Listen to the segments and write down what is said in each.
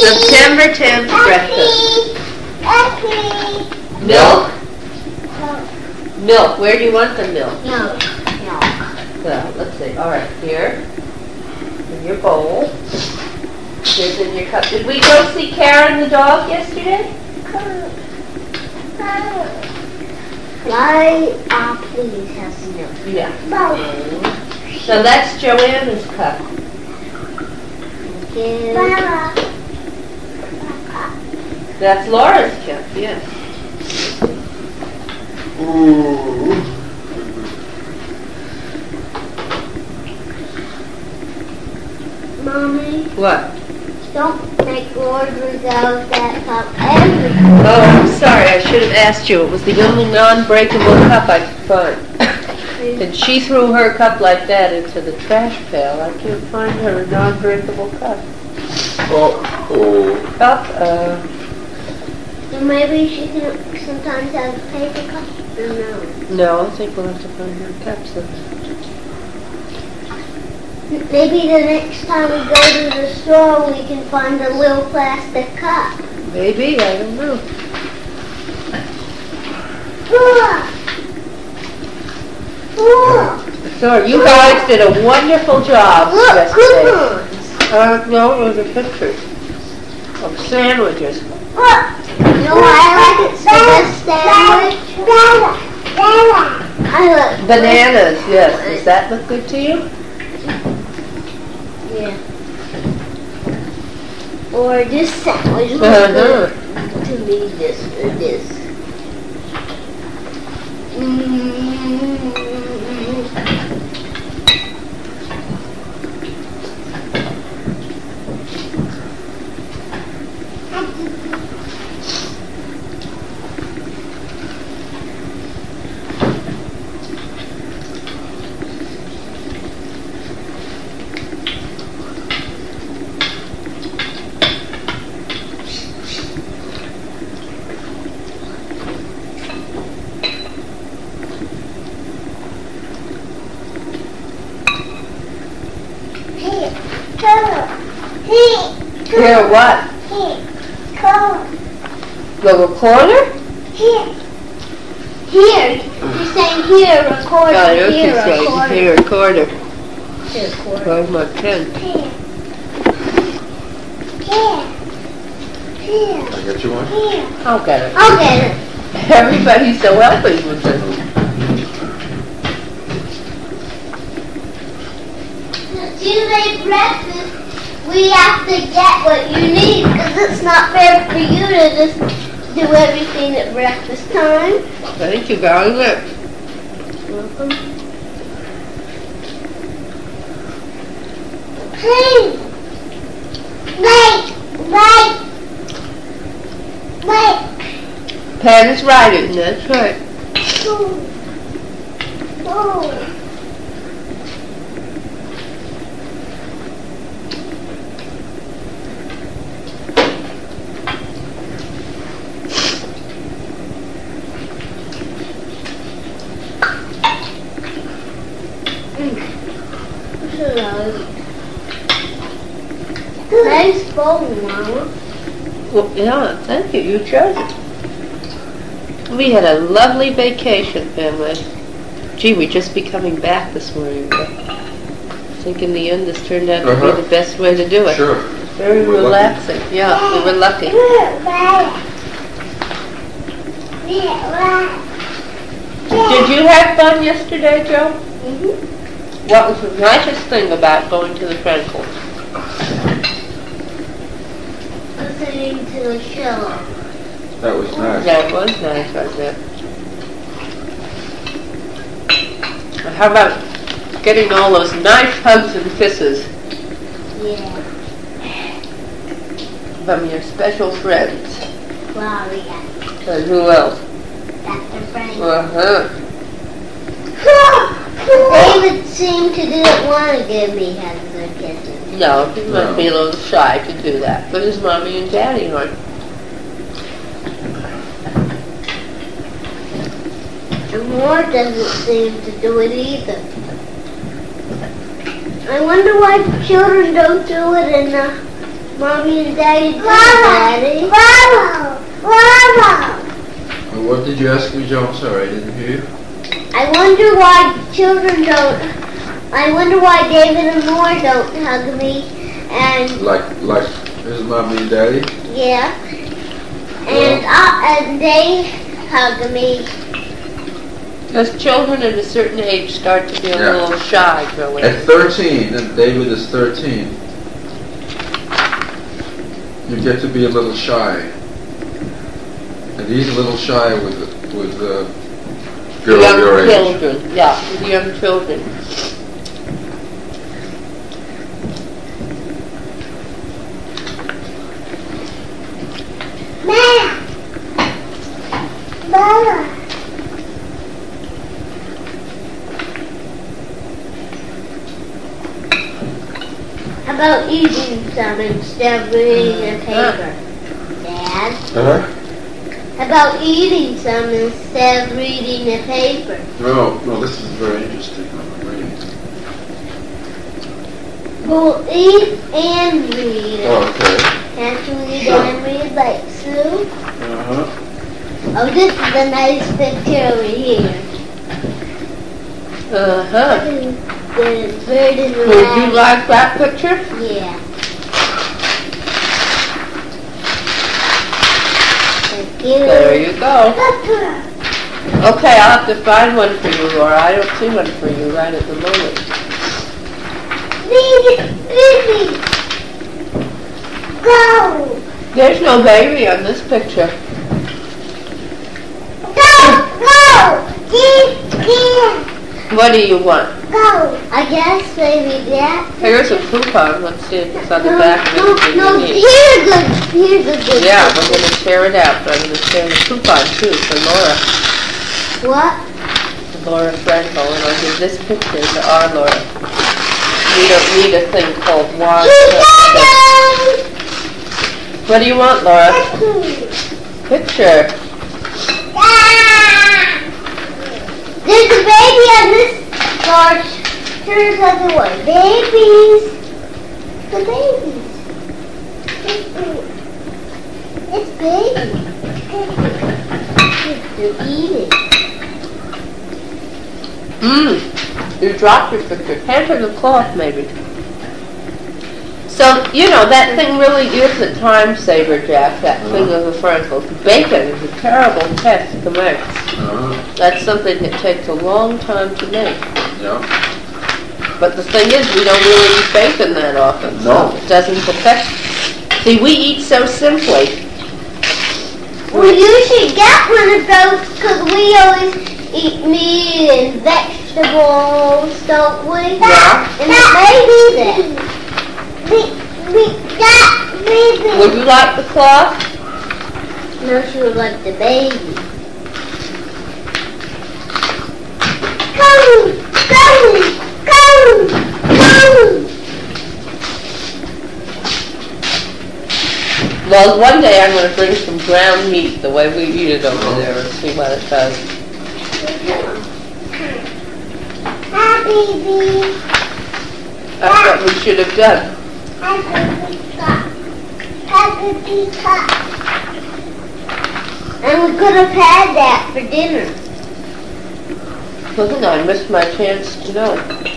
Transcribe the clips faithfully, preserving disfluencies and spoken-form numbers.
September tenth breakfast. Milk? Milk. Where do you want the milk? Milk. Milk. Well, let's see. All right, here. In your bowl. Here's in your cup. Did we go see Karen the dog yesterday? Why, uh, please have some milk. Yeah. So that's Joanna's cup. Thank you. That's Laura's cup, yes. Ooh. Mommy, What? don't make orders out of that cup every Oh, I'm sorry. I should have asked you. It was the only non-breakable cup I could find. And she threw her cup like that into the trash pail. I can't find her non-breakable cup. Uh-oh. Uh-oh. So maybe she can sometimes have a paper cup. Or no. No, I think we'll have to find her cups then. Maybe the next time we go to the store, we can find a little plastic cup. Maybe, I don't know. So you guys did a wonderful job Look, yesterday. coupons. Uh, no, it was a picture of sandwiches. Look. You know why I like it? It's the best sandwich. I like Bananas, yes. Does that look good to you? Yeah. Or this sandwich looks Uh-huh. good to me. This or this. Mm. Here, what? The recorder? Here. Here. You're saying here, record. Oh, you're here, saying record. here, recorder. Here, record. Where's my pen? Here. Here. Here. I got you one? Here. I'll get it. I'll get it. Everybody's so helping with this. Since you made breakfast, we have to get what you need because it's not fair for you to just do everything at breakfast time. Thank you very much. Welcome. Please. Wait. Wait. Wait. Pen is writing, that's right. Oh. Oh. Nice bowl, Mama. Well, yeah, thank you. You chose it. We had a lovely vacation, family. Gee, we'd just be coming back this morning. But I think in the end this turned out to Uh-huh. be the best way to do it. Sure. Very We were relaxing. Yeah, we were lucky. Did you have fun yesterday, Joe? Mm-hmm. What was the nicest thing about going to the Frankels? Listening to the show. That was nice. That was nice, wasn't it? How about getting all those nice hugs and kisses Yeah. from your special friends? Gloria. And who else? Doctor Frank. Uh-huh. David seemed to didn't want to give me hugs or kisses. No, he might No. be a little shy to do that, but his mommy and daddy aren't. And Moore doesn't seem to do it either. I wonder why children don't do it in the Mommy and Daddy do, Daddy. Bravo! Bravo! Uh, What did you ask me, Joe? I'm sorry, I didn't hear you. I wonder why children don't. I wonder why David and Laura don't hug me. And Like, like his mommy and daddy? yeah, and uh, and they hug me. Because children at a certain age start to be a Yeah. little shy, Joey. At thirteen, and David is thirteen, you get to be a little shy. And he's a little shy with with uh, girl young your age. children, yeah, with young children. Mama, Mama. How about eating some instead of reading the paper, Dad? Huh? How about eating some instead of reading the paper? No, no, this is very interesting. I'm reading. We'll eat and read. Oh, okay. Can't you eat Sure. and read like Sue? Uh-huh. Oh, this is a nice picture over here. Uh-huh. The bird is Would you alive. like that picture? Yeah. Thank you. There you go. Okay, I'll have to find one for you, Laura. I don't see one for you right at the moment. Baby, baby, go, There's no baby on this picture. go, go, deep, deep, What do you want? go. I guess maybe that. Here's a coupon. Let's see if it's on the No, back of no, anything no, you need. here's a good, here's a good. Yeah, we're going to tear it out, but I'm going to tear the coupon too for Laura. What? Laura Franco, and I'll give this picture to our Laura. We don't need a thing called wand. What do you want, Laura? Picture. There's a baby on this large. Here's another one. Babies. The babies. It's baby. They're eating. Mmm. You dropped your picture. Hand her the cloth, maybe. So, you know, that thing really is a time saver, Jack, that thing of the Frankels. Bacon is a terrible test to make. Uh-huh. That's something that takes a long time to make. Yeah. But the thing is, we don't really eat bacon that often. No. So it doesn't affect. See, we eat so simply. Well, you should get one of those because we always eat meat and vegetables, don't we? Yeah. And the baby's there. We, we got baby. Would you like the cloth? No, she would like the baby. Come, come, come, come. Well, one day I'm going to bring some ground meat the way we eat it over there and see what it does. Hi, baby. That's what we should have done. Hi, baby cat. Hi, baby cat. And we could have had that for dinner. Look, I missed my chance to know.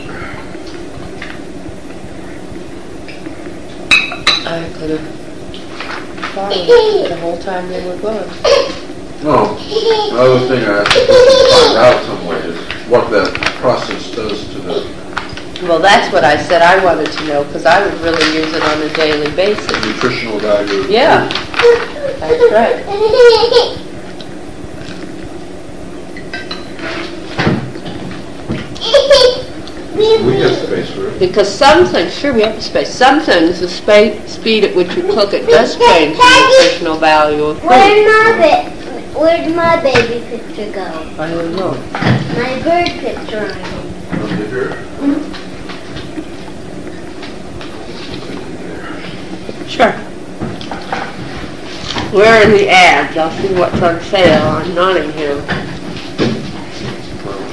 I could have followed the whole time they were gone. No. Another thing I have to find out somewhere is what that process does to the Well, that's what I said I wanted to know, because I would really use it on a daily basis. nutritional value. of Yeah, food. that's right. We get space for it. Because some things, sure we have to space, some things, the spa- speed at which you cook it does change the nutritional value of food. Where'd my, ba- where'd my baby picture go? I don't know. My bird picture on it. Under here. Sure. Where are the ads? I'll see what's on sale on Nottingham.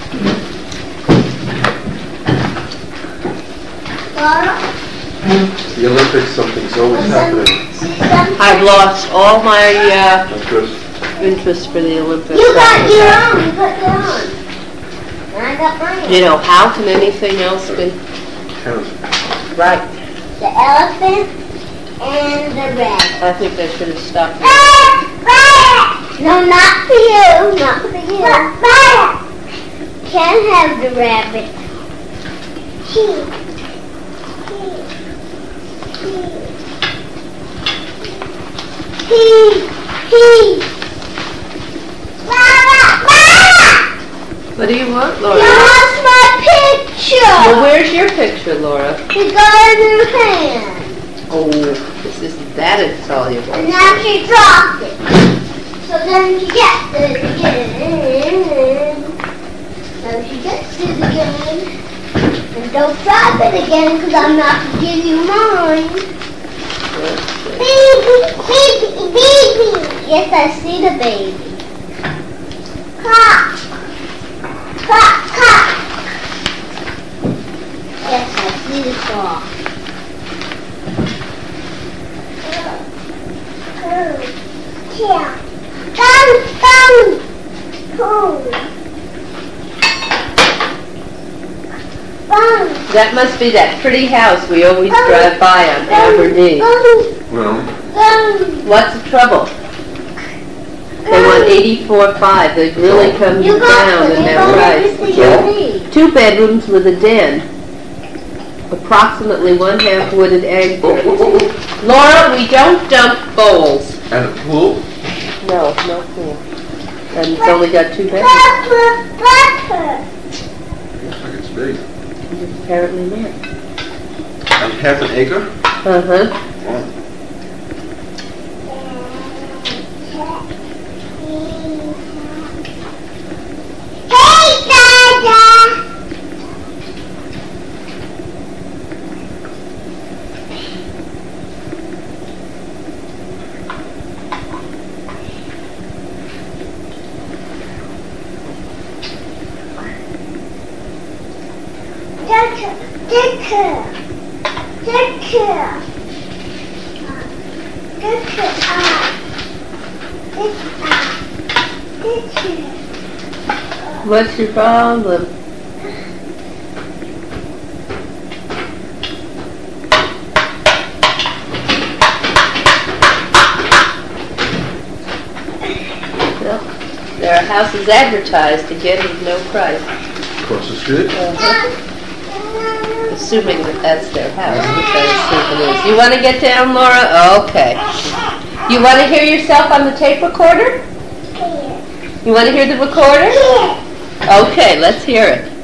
Laura? the Olympics, something's always happening. I've lost all my uh, That's good. interest for the Olympics. You got your own. You got your own. And I got mine. You know, how can anything else be Count. right? The elephant and the rabbit. I think they should have stopped. No, not for you. Not for you. Can't have the rabbit. He. He. He. What do you want, You Laura? lost my picture. Well, where's your picture, Laura? She got in her hand. Oh, this isn't that insoluble. And now she dropped it. So then she gets it again. Now she gets it again. And don't drop it again because I'm not going to give you mine. Baby, baby, baby. Yes, I see the baby. Cock. Cock, cock. Yes, I see the cock. Yeah. Come, come. Come. Come. That must be that pretty house we always drive by on Aberdeen. Well, What's the trouble? They want eighty-four five. They've really come You got down the in their price. everything you need. Two bedrooms with a den. Approximately one half wooded anchor. Laura, we don't dump bowls. and a pool? No, no pool. And it's only got two bedrooms. Pepper, pepper. Looks like it's big. Apparently not. And half an acre? Uh-huh. Oh. Hey, Dada. Dicker, Dicker, Dicker, Dicker, ah, Dicker, Dicker. What's your problem? Well, there are houses advertised again with no price. Across the street? Uh-huh. Assuming that that's their house, which I assume it is. You want to get down, Laura? Okay. You want to hear yourself on the tape recorder? You want to hear the recorder? Okay, let's hear it.